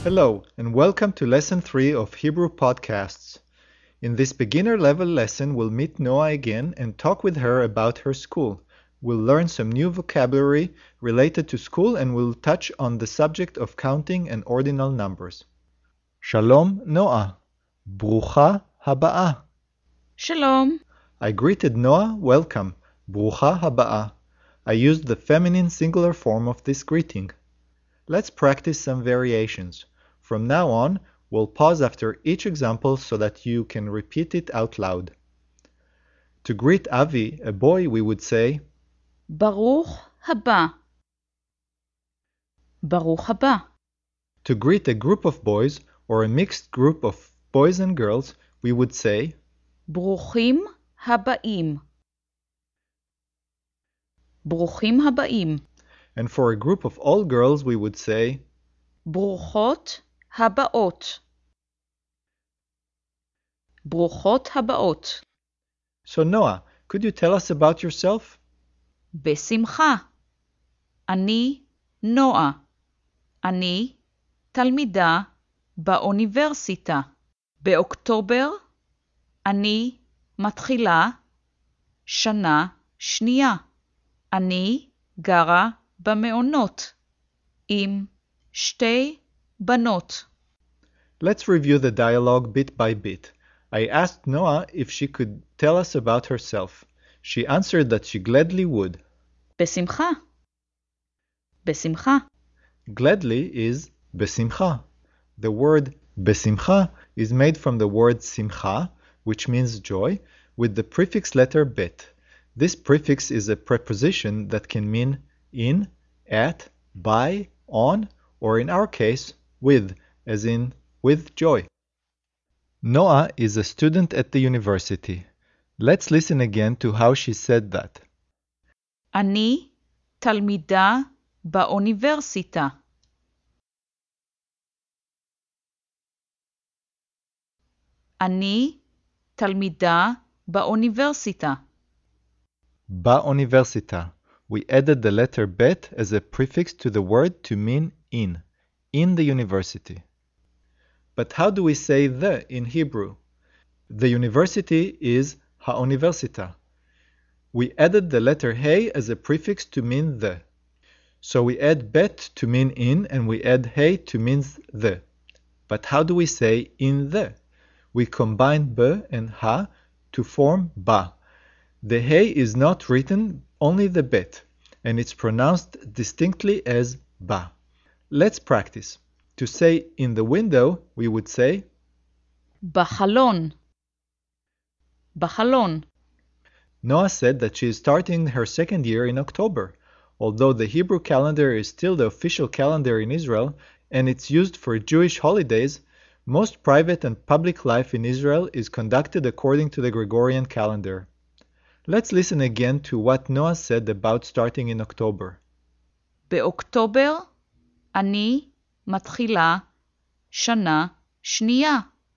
Hello, and welcome to Lesson 3 of Hebrew Podcasts. In this beginner-level lesson, we'll meet Noah again and talk with her about her school. We'll learn some new vocabulary related to school and we'll touch on the subject of counting and ordinal numbers. Shalom, Noah. Brucha haba'ah. Shalom. I greeted Noah, welcome. Brucha haba'ah. I used the feminine singular form of this greeting. Let's practice some variations. From now on, we'll pause after each example so that you can repeat it out loud. To greet Avi, a boy, we would say, Baruch haba. Baruch haba. To greet a group of boys or a mixed group of boys and girls, we would say, Bruchim habaim. Bruchim habaim. And for a group of all girls, we would say, Bruchot habaot. Bruchot habaot. So Noah, could you tell us about yourself? בשמחה. אני נועה. אני תלמידה באוניברסיטה. באוקטובר אני מתחילה שנה שנייה. אני גרה במעונות עם שתי בנות. Let's review the dialogue bit by bit. I asked Noah if she could tell us about herself. She answered that she gladly would. בשמחה. בשמחה. Gladly is besimcha. The word besimcha is made from the word simcha, which means joy, with the prefix letter bet. This prefix is a preposition that can mean in, at, by, on, or in our case, with, as in with joy. Noah is a student at the university. Let's listen again to how she said that. אני תלמידה באוניברסיטה. אני תלמידה באוניברסיטה. Ba'oniversita. We added the letter bet as a prefix to the word to mean in the university. But how do we say the in Hebrew? The university is ha'oniversita. We added the letter hey as a prefix to mean the. So we add bet to mean in and we add hey to mean the. But how do we say in the? We combine b and ha to form ba. The hey is not written, only the bet, and it's pronounced distinctly as ba. Let's practice. To say in the window, we would say בחלון. בחלון. Noah said that she is starting her second year in October. Although the Hebrew calendar is still the official calendar in Israel and it's used for Jewish holidays, most private and public life in Israel is conducted according to the Gregorian calendar. Let's listen again to what Noah said about starting in October. באוקטובר אני מתחילה שנה שנייה.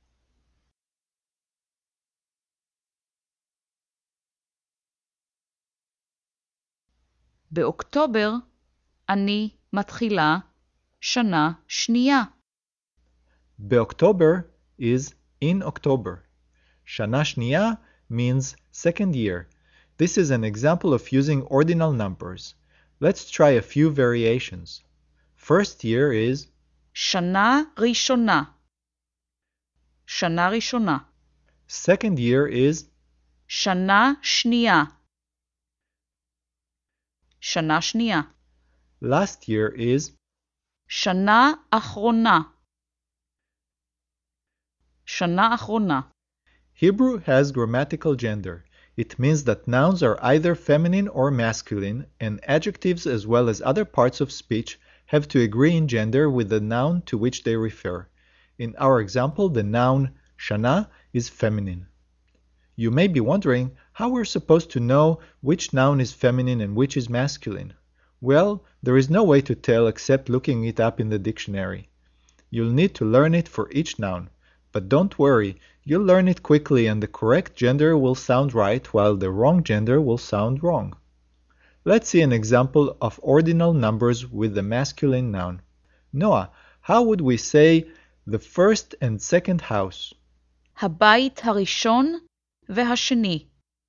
באוקטובר אני מתחילה שנה שנייה. Be'October is in October. Shana Shniya means second year. This is an example of using ordinal numbers. Let's try a few variations. First year is שנה ראשונה. שנה ראשונה. second year is שנה שנייה. שנה שנייה. last year is שנה אחרונה. שנה אחרונה. Hebrew has grammatical gender. It means that nouns are either feminine or masculine, and adjectives as well as other parts of speech have to agree in gender with the noun to which they refer. In our example, the noun shana is feminine. You may be wondering how we're supposed to know which noun is feminine and which is masculine. Well, there is no way to tell except looking it up in the dictionary. You'll need to learn it for each noun. But don't worry, you'll learn it quickly and the correct gender will sound right while the wrong gender will sound wrong. Let's see an example of ordinal numbers with the masculine noun. Noah, how would we say the first and second house? הבית הראשון והשני.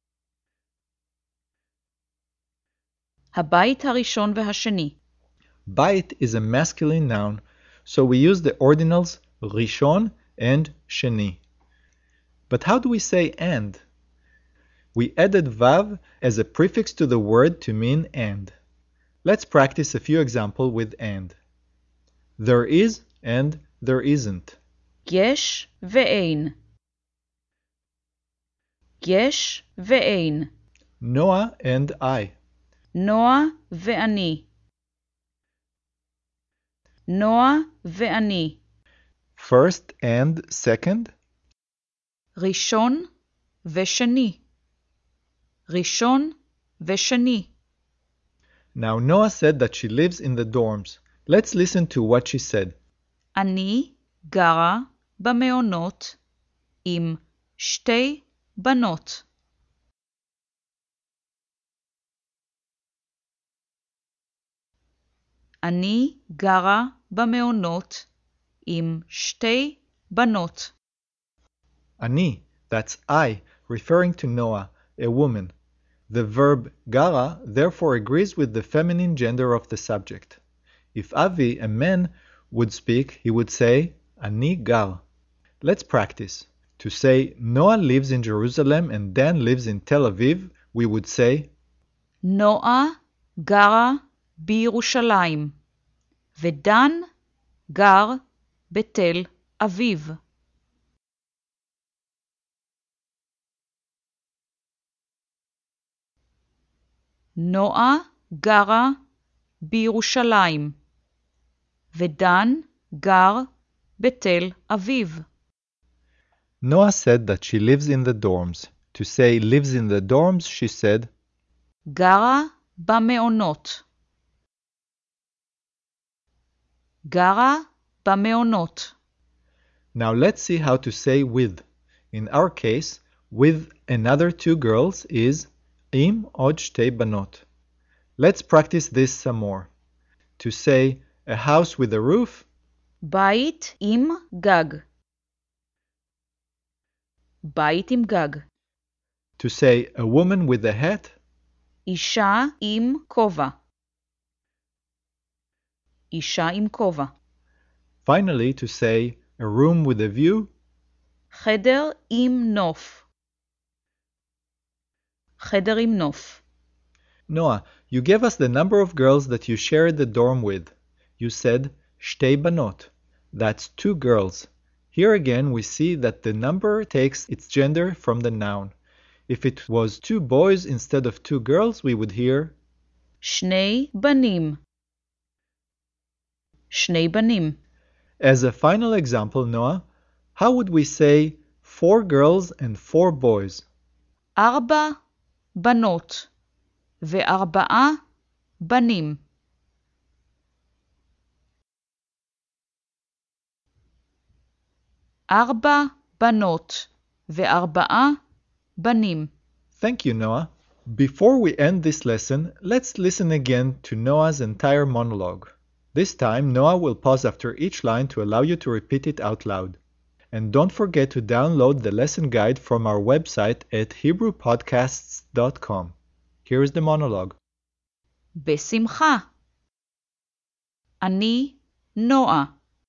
הבית הראשון והשני. Bait is a masculine noun, so we use the ordinals rishon and sheni. But how do we say and? We added vav as a prefix to the word to mean and. Let's practice a few examples with and. There is and there isn't. יש ואין. יש ואין. Noah and I. נועה ואני. נועה ואני. First and second. ראשון ושני. ראשון ושני. Now Noah said that she lives in the dorms. Let's listen to what she said. אני גרה במעונות עם שתי בנות. אני גרה במעונות עם שתי בנות. Ani, that's I, referring to Noah, a woman. The verb gara therefore agrees with the feminine gender of the subject. If Avi, a man, would speak, he would say, Ani gar. Let's practice. To say Noah lives in Jerusalem and Dan lives in Tel Aviv, we would say, נועה גרה בירושלים, ודן גר בתל אביב. נועה גרה בירושלים, ודן גר בתל אביב. Noah said that she lives in the dorms. To say lives in the dorms, she said, גרה במעונות. גרה במעונות. Now let's see how to say with. In our case, with another two girls is עם עוד שתי בנות. Let's practice this some more. To say a house with a roof, בית עם גג. בית עם גג. to say a woman with a hat, אישה עם כובע. אישה עם כובע. finally to say a room with a view, חדר עם נוף. חדר עם נוף. Noah, you gave us the number of girls that you shared the dorm with. You said שתי בנות. That's two girls. Here again we see that the number takes its gender from the noun. If it was two boys instead of two girls, we would hear שני בנים. שני בנים. As a final example, Noah, how would we say 4 girls and 4 boys? 4 בנות ו4 בנים. 4 בנות ו4 בנים. Thank you, Noah. Before we end this lesson, let's listen again to Noah's entire monologue. This time, Noah will pause after each line to allow you to repeat it out loud. And don't forget to download the lesson guide from our website at HebrewPodcasts.com. Here is the monologue. בשמחה. אני נועה.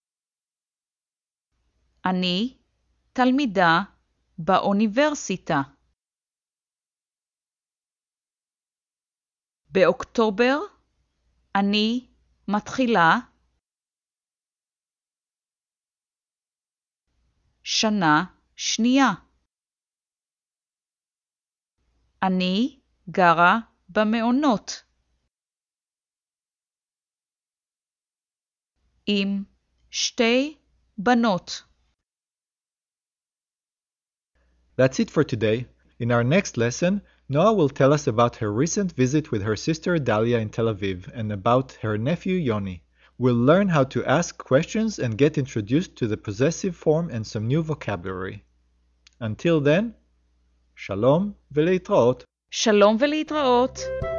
אני תלמידה באוניברסיטה. באוקטובר אני מתחילה שנה שנייה. אני גרה במעונות. עם שתי בנות. That's it for today. In our next lesson, Noah will tell us about her recent visit with her sister Dalia in Tel Aviv and about her nephew Yoni. We'll learn how to ask questions and get introduced to the possessive form and some new vocabulary. Until then, Shalom ולהתראות. שלום ולהתראות.